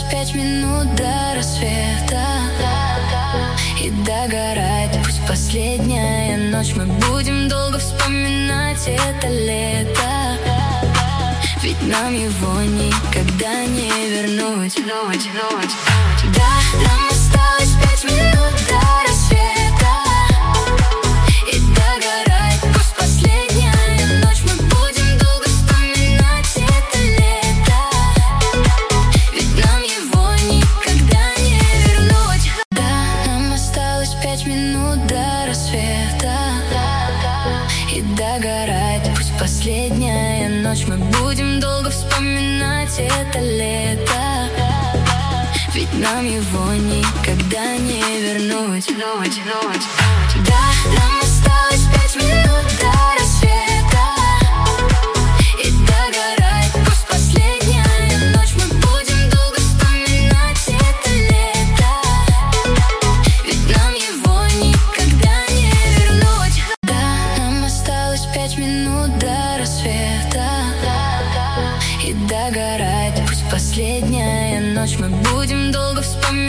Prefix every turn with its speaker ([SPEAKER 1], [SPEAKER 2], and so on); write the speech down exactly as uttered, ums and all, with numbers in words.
[SPEAKER 1] пять минут до рассвета, и догорает пусть последняя ночь. Мы будем долго вспоминать это лето, ведь нам его никогда не вернуть. Да, нам осталось пять минут до рассвета, и догорает пусть последняя ночь. Мы будем долго вспоминать это лето, ведь нам его никогда не вернуть. Да, нам осталось пять минут до рассвета, и догорает пусть последняя ночь. Мы будем долго вспоминать это лето, ведь нам его никогда не вернуть. Да, нам осталось пять минут до рассвета, и догорает пусть последняя ночь. Мы будем долго вспоминать это лето, ведь нам его никогда не вернуть. Да, нам осталось пять минут до рассвета, и догорает пусть последняя ночь. Мы будем долго вспоминать.